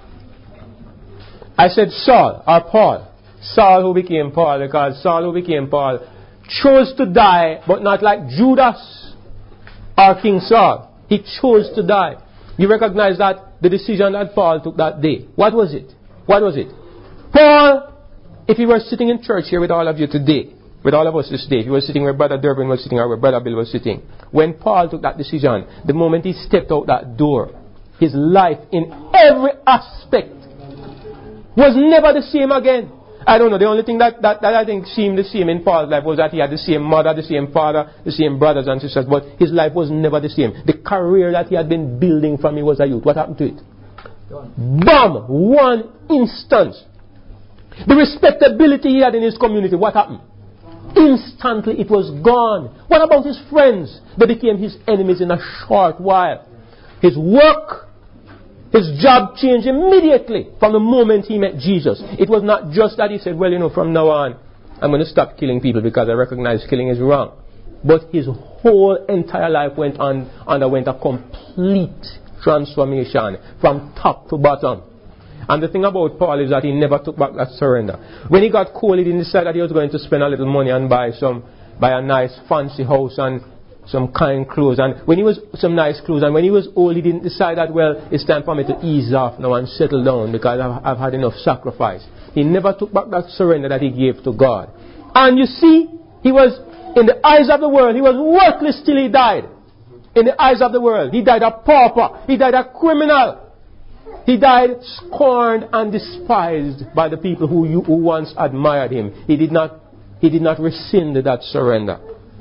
I said Saul, or Paul. Saul who became Paul, because Saul who became Paul chose to die, but not like Judas or King Saul. He chose to die. You recognize that the decision that Paul took that day. What was it? What was it? Paul, if he were sitting in church here with all of you today, with all of us this day, if he was sitting where Brother Durbin was sitting or where Brother Bill was sitting, when Paul took that decision, the moment he stepped out that door, his life in every aspect was never the same again. I don't know, the only thing that, that, that I think seemed the same in Paul's life was that he had the same mother, the same father, the same brothers and sisters, but his life was never the same. The career that he had been building from he was a youth, what happened to it? Bam! One instance. The respectability he had in his community, what happened? Instantly it was gone. What about his friends? They became his enemies in a short while. His work, his job changed immediately from the moment he met Jesus. It was not just that he said, well, you know, from now on, I'm going to stop killing people because I recognize killing is wrong. But his whole entire life went on, underwent a complete transformation from top to bottom. And the thing about Paul is that he never took back that surrender. When he got cold, he didn't decide that he was going to spend a little money and buy some, buy a nice fancy house and some kind clothes. And when he was, some nice clothes, and when he was old, he didn't decide that, well, it's time for me to ease off now and settle down because I've, I've had enough sacrifice. He never took back that surrender that he gave to God. And you see, he was, in the eyes of the world, he was worthless till he died. In the eyes of the world, he died a pauper. He died a criminal. He died scorned and despised by the people who, who once admired him. He did not, he did not rescind that surrender.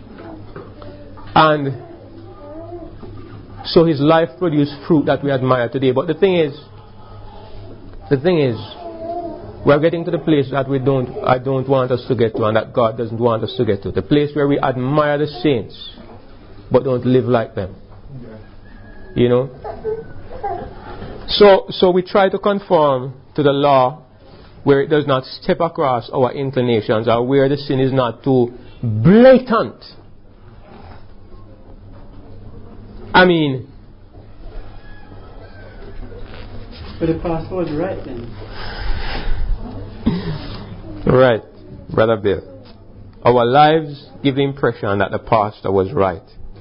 And so his life produced fruit that we admire today. But the thing is, the thing is, we're getting to the place that we don't, I don't want us to get to, and that God doesn't want us to get to. The place where we admire the saints, but don't live like them. You know? So, so we try to conform to the law where it does not step across our inclinations or where the sin is not too blatant. I mean, but the pastor was right then. Right, Brother Bill. Our lives give the impression that the pastor was right.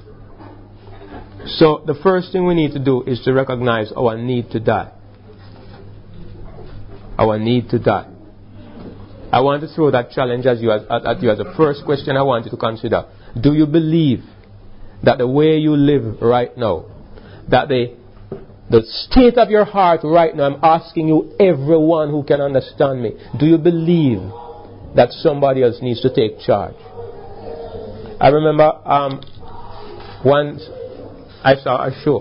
So the first thing we need to do is to recognize our need to die. Our need to die. I want to throw that challenge as you, at, at you as the first question I want you to consider. Do you believe that the way you live right now, that the, the state of your heart right now, I'm asking you, everyone who can understand me, do you believe that somebody else needs to take charge? I remember um, once I saw a show.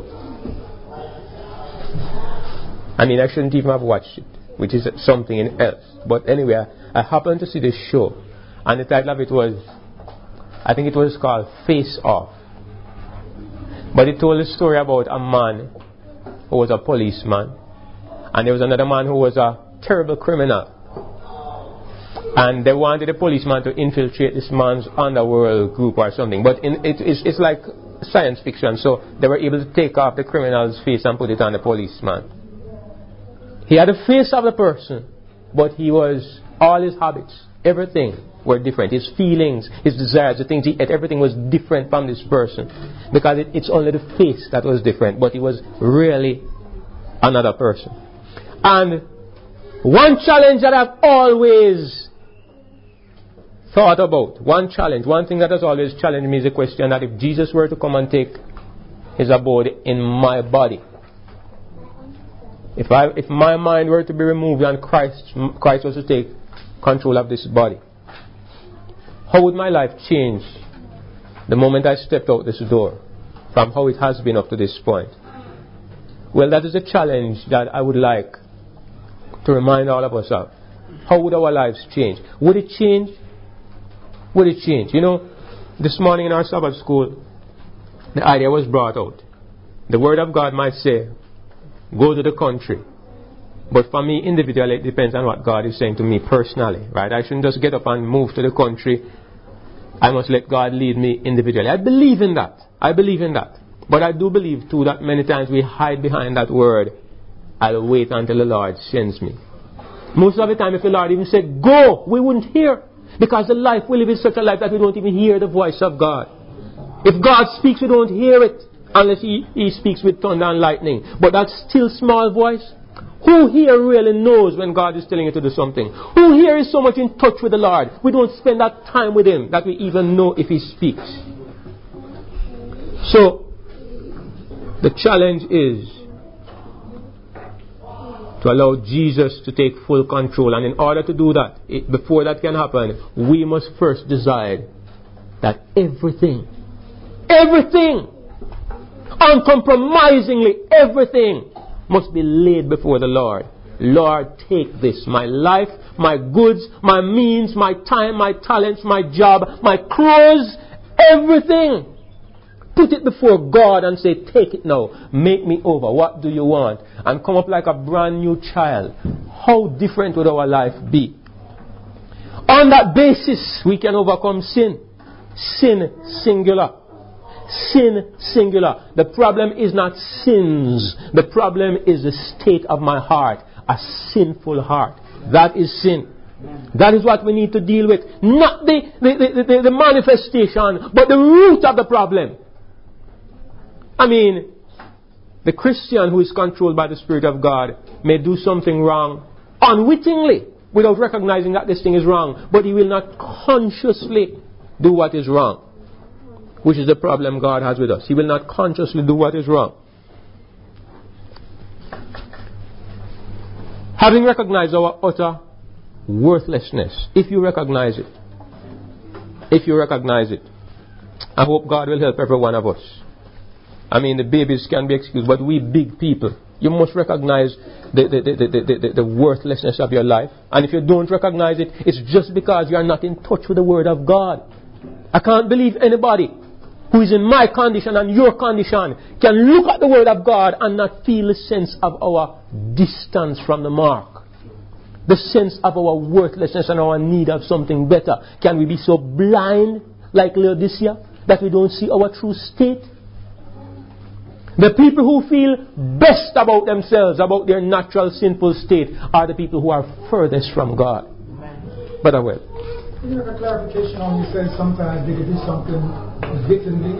I mean, I shouldn't even have watched it, which is something else. But anyway, I happened to see this show, and the title of it was, I think it was called Face Off. But it told a story about a man who was a policeman, and there was another man who was a terrible criminal. And they wanted the policeman to infiltrate this man's underworld group or something. But in, it, it's, it's like science fiction, so they were able to take off the criminal's face and put it on the policeman. He had the face of the person, but he was, all his habits, everything were different. His feelings, his desires, the things he ate, everything was different from this person. Because it, it's only the face that was different, but he was really another person. And one challenge that I've always thought about, one challenge, one thing that has always challenged me is the question that if Jesus were to come and take his abode in my body, if I, if my mind were to be removed and Christ, Christ was to take control of this body, how would my life change the moment I stepped out this door from how it has been up to this point? Well, that is a challenge that I would like to remind all of us of. How would our lives change? Would it change? Would it change? You know, this morning in our Sabbath school, the idea was brought out. The Word of God might say, go to the country. But for me individually, it depends on what God is saying to me personally. Right? I shouldn't just get up and move to the country. I must let God lead me individually. I believe in that. I believe in that. But I do believe too that many times we hide behind that word, I'll wait until the Lord sends me. Most of the time if the Lord even said, go, we wouldn't hear. Because the life we live is such a life that we don't even hear the voice of God. If God speaks, we don't hear it. Unless he, he speaks with thunder and lightning. But that still small voice, who here really knows when God is telling you to do something? Who here is so much in touch with the Lord? We don't spend that time with Him that we even know if He speaks. So, the challenge is to allow Jesus to take full control. And in order to do that, it, before that can happen, we must first decide that everything, everything, uncompromisingly everything must be laid before the Lord. Lord, take this, my life, my goods, my means, my time, my talents, my job, my clothes, everything. Put it before God and say, take it now. Make me over. What do you want? And come up like a brand new child. How different would our life be? On that basis, we can overcome sin. Sin, singular. Sin, singular. The problem is not sins. The problem is the state of my heart. A sinful heart. That is sin. That is what we need to deal with. Not the, the, the, the, the manifestation, but the root of the problem. I mean, the Christian who is controlled by the Spirit of God may do something wrong unwittingly without recognizing that this thing is wrong, but he will not consciously do what is wrong, which is the problem God has with us. He will not consciously do what is wrong. Having recognized our utter worthlessness, if you recognize it, if you recognize it, I hope God will help every one of us. I mean, the babies can be excused, but we big people, you must recognize the, the, the, the, the, the worthlessness of your life. And if you don't recognize it, it's just because you are not in touch with the Word of God. I can't believe anybody who is in my condition and your condition can look at the Word of God and not feel the sense of our distance from the mark. The sense of our worthlessness and our need of something better. Can we be so blind like Laodicea that we don't see our true state? The people who feel best about themselves, about their natural sinful state, are the people who are furthest from God. But I will. Can you have a clarification on you said sometimes they could do something wittingly?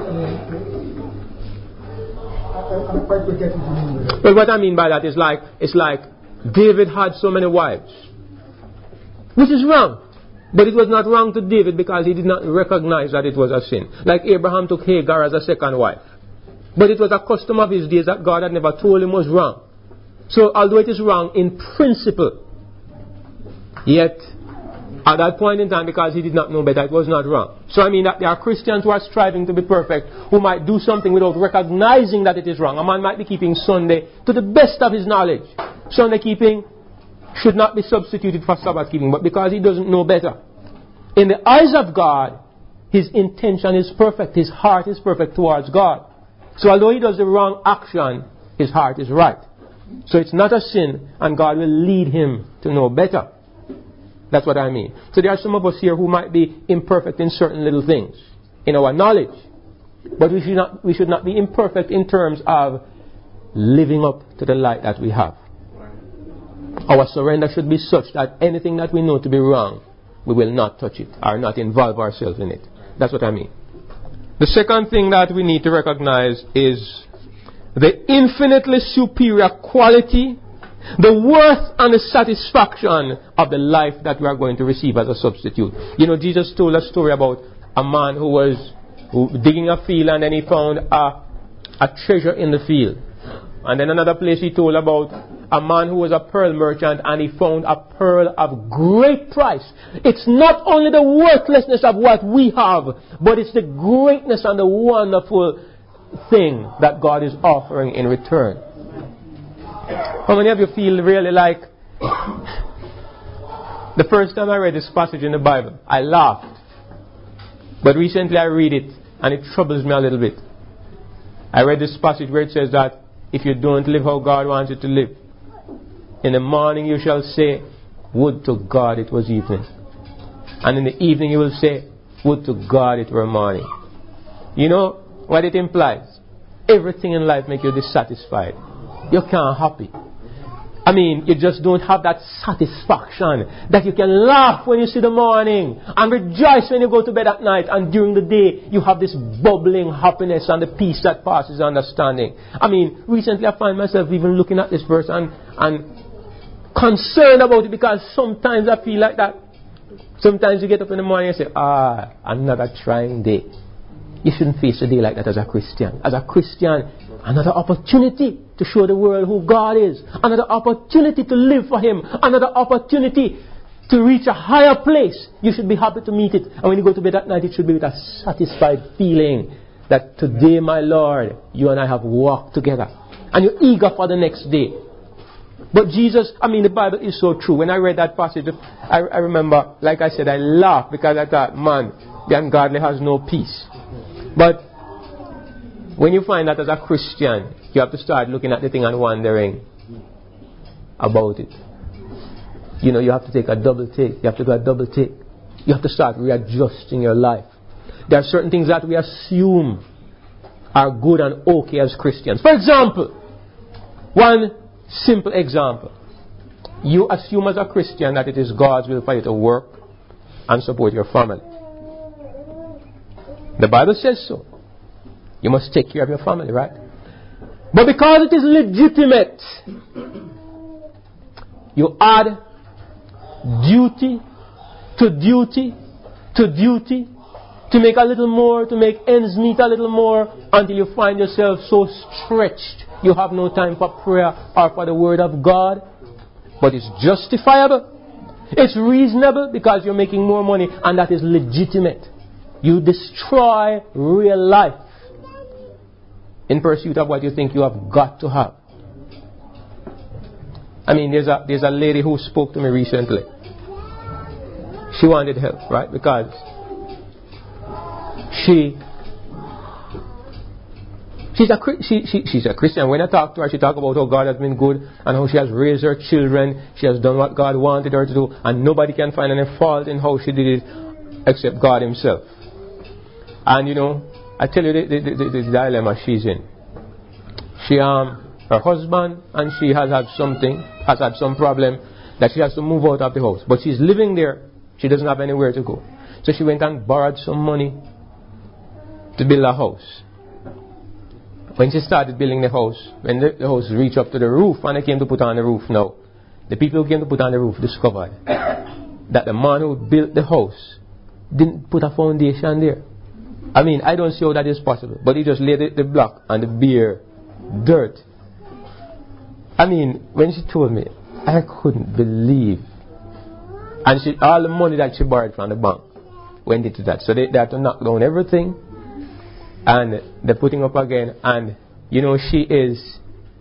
I don't quite get what you mean with it. Well, what I mean by that is like, it's like David had so many wives, which is wrong. But it was not wrong to David because he did not recognize that it was a sin. Like Abraham took Hagar as a second wife. But it was a custom of his days that God had never told him was wrong. So although it is wrong in principle, yet at that point in time, because he did not know better, it was not wrong. So I mean that there are Christians who are striving to be perfect, who might do something without recognizing that it is wrong. A man might be keeping Sunday to the best of his knowledge. Sunday keeping should not be substituted for Sabbath keeping, but because he doesn't know better. In the eyes of God, his intention is perfect. His heart is perfect towards God. So although he does the wrong action, his heart is right. So it's not a sin, and God will lead him to know better. That's what I mean. So there are some of us here who might be imperfect in certain little things, in our knowledge. But we should not, we should not be imperfect in terms of living up to the light that we have. Our surrender should be such that anything that we know to be wrong, we will not touch it or not involve ourselves in it. That's what I mean. The second thing that we need to recognize is the infinitely superior quality, the worth and the satisfaction of the life that we are going to receive as a substitute. You know, Jesus told a story about a man who was digging a field and then he found a, a treasure in the field. And then another place he told about a man who was a pearl merchant and he found a pearl of great price. It's not only the worthlessness of what we have, but it's the greatness and the wonderful thing that God is offering in return. How many of you feel really like The first time I read this passage in the Bible, I laughed. But recently I read it, and it troubles me a little bit. I read this passage where it says that if you don't live how God wants you to live, in the morning you shall say, would to God it was evening. And in the evening you will say, would to God it were morning. You know what it implies? Everything in life makes you dissatisfied. You can't happy. I mean, you just don't have that satisfaction that you can laugh when you see the morning and rejoice when you go to bed at night, and during the day you have this bubbling happiness and the peace that passes understanding. I mean, recently I find myself even looking at this verse and, and concerned about it, because sometimes I feel like that. Sometimes you get up in the morning and say, ah, another trying day. You shouldn't face a day like that as a Christian. As a Christian, another opportunity to show the world who God is. Another opportunity to live for Him. Another opportunity to reach a higher place. You should be happy to meet it. And when you go to bed at night, it should be with a satisfied feeling that today, my Lord, you and I have walked together. And you're eager for the next day. But Jesus, I mean, the Bible is so true. When I read that passage, I, I remember, like I said, I laughed because I thought, man, the ungodly has no peace. But when you find that as a Christian, you have to start looking at the thing and wondering about it. You know, you have to take a double take. You have to do a double take. You have to start readjusting your life. There are certain things that we assume are good and okay as Christians. For example, one simple example. You assume as a Christian that it is God's will for you to work and support your family. The Bible says so. You must take care of your family, right? But because it is legitimate, you add duty to duty to duty to make a little more, to make ends meet a little more, until you find yourself so stretched you have no time for prayer or for the Word of God. But it's justifiable. It's reasonable because you're making more money, and that is legitimate. You destroy real life in pursuit of what you think you have got to have. I mean, there's a there's a lady who spoke to me recently. She wanted help, right? Because she she's a she, she she's a Christian. When I talk to her, she talk about how God has been good and how she has raised her children. She has done what God wanted her to do, and nobody can find any fault in how she did it except God Himself. And you know, I tell you the, the, the, the dilemma she's in. She um her husband and she has had something, has had some problem that she has to move out of the house. But she's living there. She doesn't have anywhere to go. So she went and borrowed some money to build a house. When she started building the house, when the, the house reached up to the roof and they came to put on the roof now, the people who came to put on the roof discovered that the man who built the house didn't put a foundation there. I mean, I don't see how that is possible. But he just laid the, the block and the bare dirt. I mean, when she told me, I couldn't believe. And she, all the money that she borrowed from the bank went into that. So they, they had to knock down everything. And they're putting up again. And, you know, she is...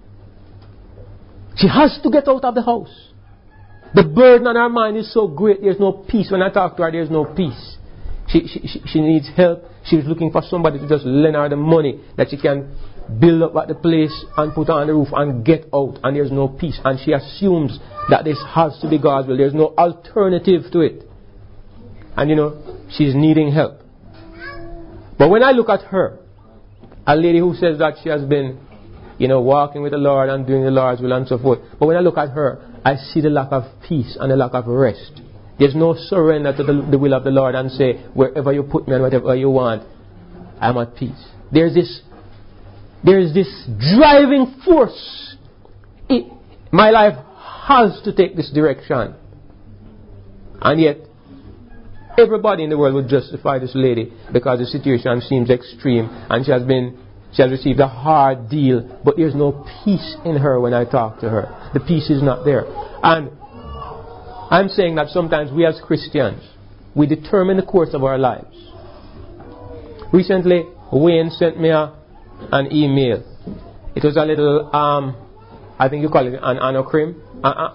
She has to get out of the house. The burden on her mind is so great. There's no peace. When I talk to her, there's no peace. She, she, she, she needs help. She's looking for somebody to just lend her the money that she can build up at the place and put on the roof and get out. And there's no peace. And she assumes that this has to be God's will. There's no alternative to it. And you know, she's needing help. But when I look at her, a lady who says that she has been, you know, walking with the Lord and doing the Lord's will and so forth. But when I look at her, I see the lack of peace and the lack of rest. There's no surrender to the, the will of the Lord and say, wherever you put me and whatever you want, I'm at peace. There's this, there's this driving force. It, my life has to take this direction. And yet, everybody in the world would justify this lady because the situation seems extreme and she has been, she has received a hard deal, but there's no peace in her when I talk to her. The peace is not there. And I'm saying that sometimes we as Christians, we determine the course of our lives. Recently, Wayne sent me a, an email. It was a little, um, I think you call it an anacrim, an,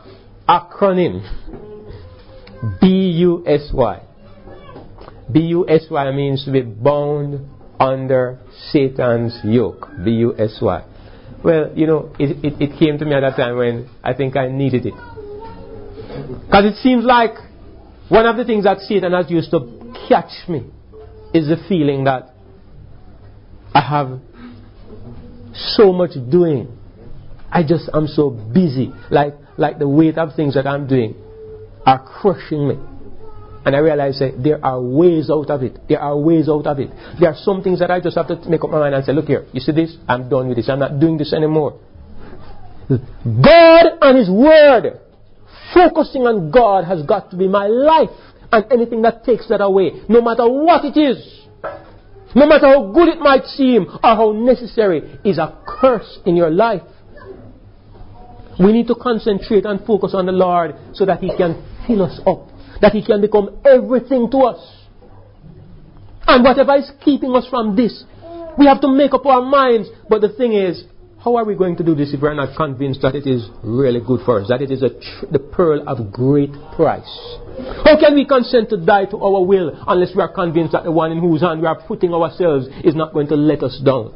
acronym. B U S Y. B U S Y means to be bound under Satan's yoke. B U S Y. Well, you know, it, it, it came to me at that time when I think I needed it. Because it seems like one of the things that Satan has used to catch me is the feeling that I have so much doing. I just am so busy. Like like the weight of things that I'm doing are crushing me. And I realize that there are ways out of it. There are ways out of it. There are some things that I just have to make up my mind and say, look here, you see this? I'm done with this. I'm not doing this anymore. God and His Word. Focusing on God has got to be my life. And anything that takes that away, no matter what it is, no matter how good it might seem or how necessary, is a curse in your life. We need to concentrate and focus on the Lord so that He can fill us up. That He can become everything to us. And whatever is keeping us from this, we have to make up our minds. But the thing is, how are we going to do this if we are not convinced that it is really good for us? That it is a tr- the pearl of great price? How can we consent to die to our will unless we are convinced that the one in whose hand we are putting ourselves is not going to let us down?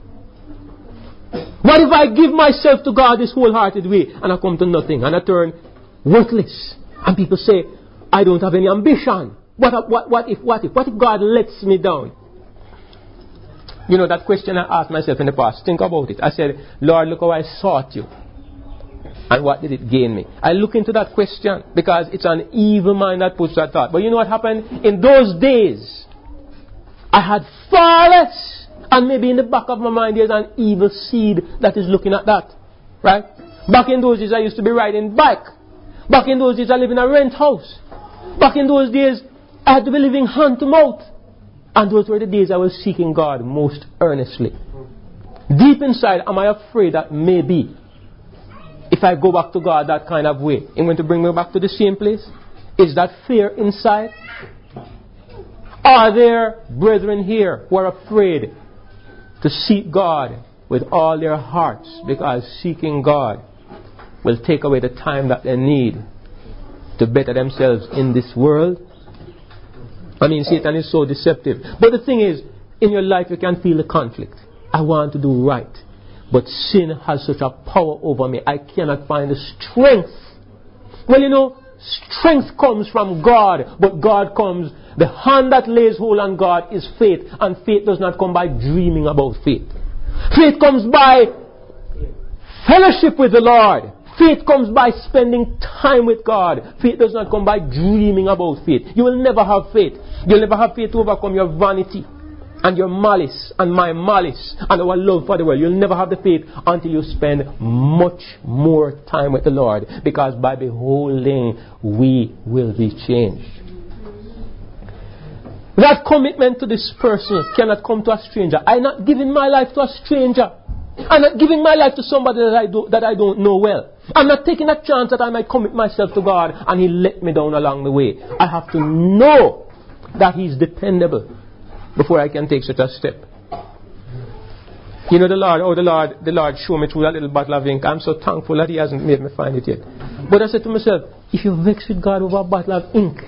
What if I give myself to God this wholehearted way and I come to nothing and I turn worthless? And people say, I don't have any ambition. What, what, what if, what if, what if God lets me down? You know, that question I asked myself in the past. Think about it. I said, Lord, look how I sought you. And what did it gain me? I look into that question because it's an evil mind that puts that thought. But you know what happened? In those days, I had far less. And maybe in the back of my mind there's an evil seed that is looking at that. Right? Back in those days I used to be riding bike. Back in those days I lived in a rent house. Back in those days I had to be living hand to mouth. And those were the days I was seeking God most earnestly. Deep inside, am I afraid that maybe if I go back to God that kind of way, He's going to bring me back to the same place? Is that fear inside? Are there brethren here who are afraid to seek God with all their hearts, because seeking God will take away the time that they need to better themselves in this world? I mean, Satan is so deceptive. But the thing is, in your life you can feel the conflict. I want to do right, but sin has such a power over me. I cannot find the strength. Well, you know, strength comes from God, but God comes. The hand that lays hold on God is faith, and faith does not come by dreaming about faith. Faith comes by fellowship with the Lord. Faith comes by spending time with God. Faith does not come by dreaming about faith. You will never have faith. You'll never have faith to overcome your vanity and your malice and my malice and our love for the world. You'll never have the faith until you spend much more time with the Lord, because by beholding we will be changed. That commitment to this person cannot come to a stranger. I'm not giving my life to a stranger. I'm not giving my life to somebody that I, do, that I don't know well. I'm not taking a chance that I might commit myself to God and He let me down along the way. I have to know that He's dependable before I can take such a step. You know the Lord, oh the Lord, the Lord showed me through that little bottle of ink. I'm so thankful that He hasn't made me find it yet. But I said to myself, if you vex with God over a bottle of ink,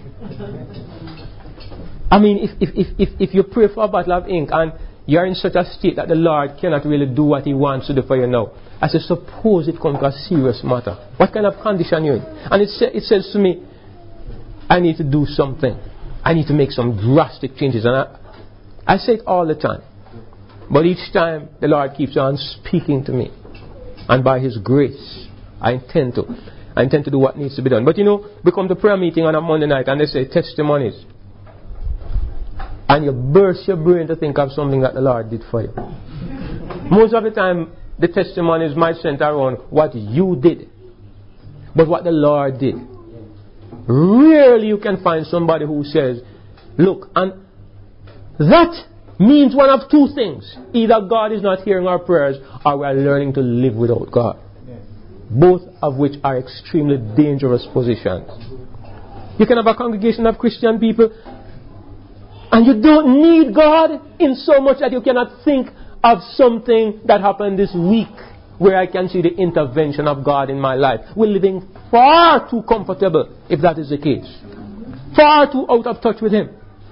I mean, if, if, if, if, if you pray for a bottle of ink and you're in such a state that the Lord cannot really do what He wants to do for you now, I said, suppose it comes to a serious matter. What kind of condition you're in? And it, sa- it says to me, I need to do something. I need to make some drastic changes. And I, I say it all the time. But each time the Lord keeps on speaking to me. And by His grace, I intend to. I intend to do what needs to be done. But you know, we come to prayer meeting on a Monday night and they say testimonies. And you burst your brain to think of something that the Lord did for you. Most of the time, the testimonies might center around what you did, but what the Lord did. Rarely you can find somebody who says, look, and that means one of two things. Either God is not hearing our prayers, or we are learning to live without God. Both of which are extremely dangerous positions. You can have a congregation of Christian people, and you don't need God in so much that you cannot think of something that happened this week where I can see the intervention of God in my life. We're living far too comfortable if that is the case. Far too out of touch with Him.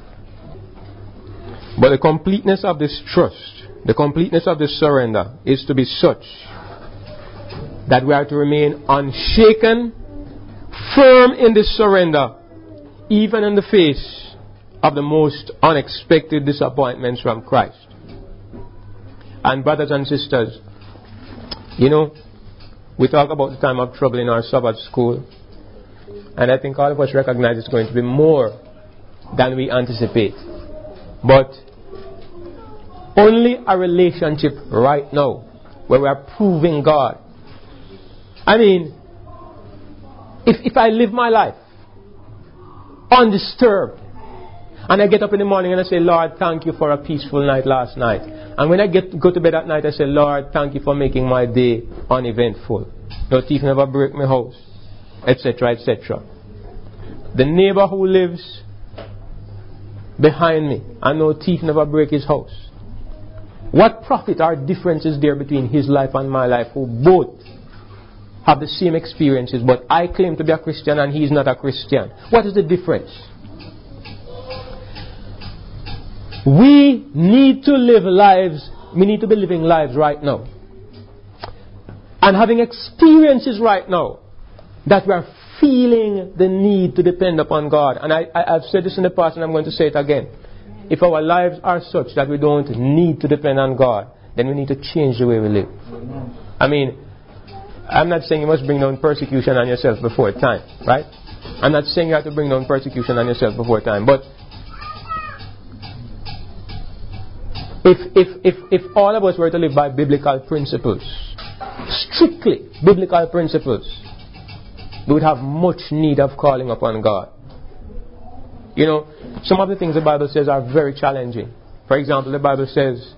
But the completeness of this trust, the completeness of this surrender is to be such that we are to remain unshaken, firm in this surrender, even in the face of the most unexpected disappointments from Christ. And brothers and sisters, you know, we talk about the time of trouble in our Sabbath school, and I think all of us recognize it's going to be more than we anticipate. But only a relationship right now where we are proving God. I mean, if, if I live my life undisturbed, and I get up in the morning and I say, Lord, thank you for a peaceful night last night. And when I get go to bed at night, I say, Lord, thank you for making my day uneventful. No thief never break my house, et cetera, et cetera. The neighbor who lives behind me, and no thief never break his house. What profit or difference is there between his life and my life, who both have the same experiences, but I claim to be a Christian and he is not a Christian? What is the difference? We need to live lives, we need to be living lives right now, and having experiences right now that we are feeling the need to depend upon God. And I, I, I've said this in the past and I'm going to say it again. If our lives are such that we don't need to depend on God, then we need to change the way we live. I mean, I'm not saying you must bring down persecution on yourself before time, right? I'm not saying you have to bring down persecution on yourself before time, but If, if, if, if all of us were to live by biblical principles, strictly biblical principles, we would have much need of calling upon God. You know, some of the things the Bible says are very challenging. For example, the Bible says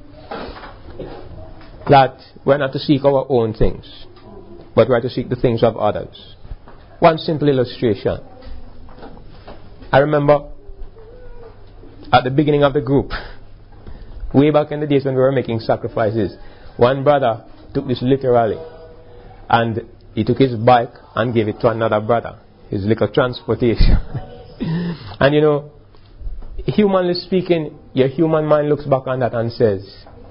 that we're not to seek our own things, but we're to seek the things of others. One simple illustration. I remember at the beginning of the group, way back in the days when we were making sacrifices, one brother took this literally, and he took his bike and gave it to another brother, his little transportation. And you know, humanly speaking, your human mind looks back on that and says,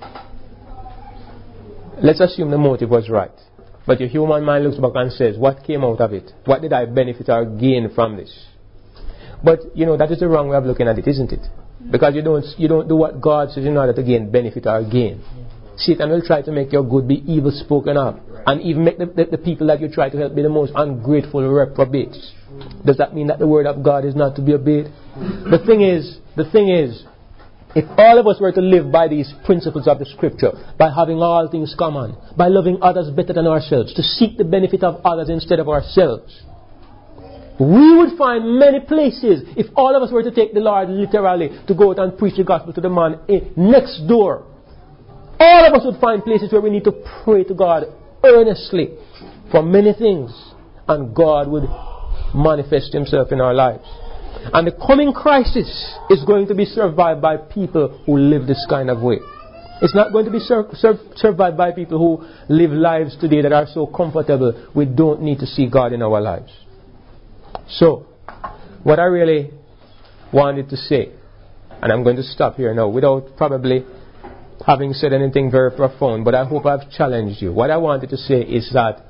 let's assume the motive was right, but your human mind looks back and says, what came out of it? What did I benefit or gain from this? But you know, that is the wrong way of looking at it, isn't it? Because you don't you don't do what God says in order to gain benefit or gain. Satan will try to make your good be evil spoken of, and even make the, the, the people that you try to help be the most ungrateful reprobates. Does that mean that the word of God is not to be obeyed? The thing is, the thing is, if all of us were to live by these principles of the Scripture, by having all things common, by loving others better than ourselves, to seek the benefit of others instead of ourselves, we would find many places, if all of us were to take the Lord literally, to go out and preach the gospel to the man next door. All of us would find places where we need to pray to God earnestly for many things, and God would manifest Himself in our lives. And the coming crisis is going to be survived by people who live this kind of way. It's not going to be sur- sur- survived by people who live lives today that are so comfortable we don't need to see God in our lives. So, what I really wanted to say, and I'm going to stop here now without probably having said anything very profound, but I hope I've challenged you. What I wanted to say is that,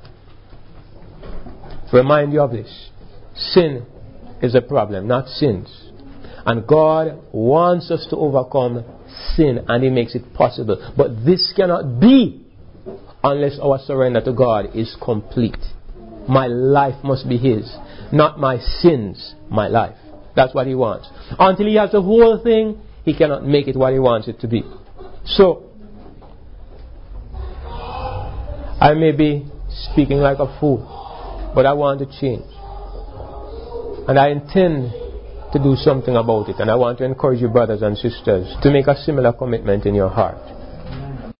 remind you of this: sin is a problem, not sins. And God wants us to overcome sin, and He makes it possible. But this cannot be unless our surrender to God is complete. My life must be His, not my sins, my life. That's what He wants. Until He has the whole thing, He cannot make it what He wants it to be. So, I may be speaking like a fool, but I want to change. And I intend to do something about it. And I want to encourage you, brothers and sisters, to make a similar commitment in your heart.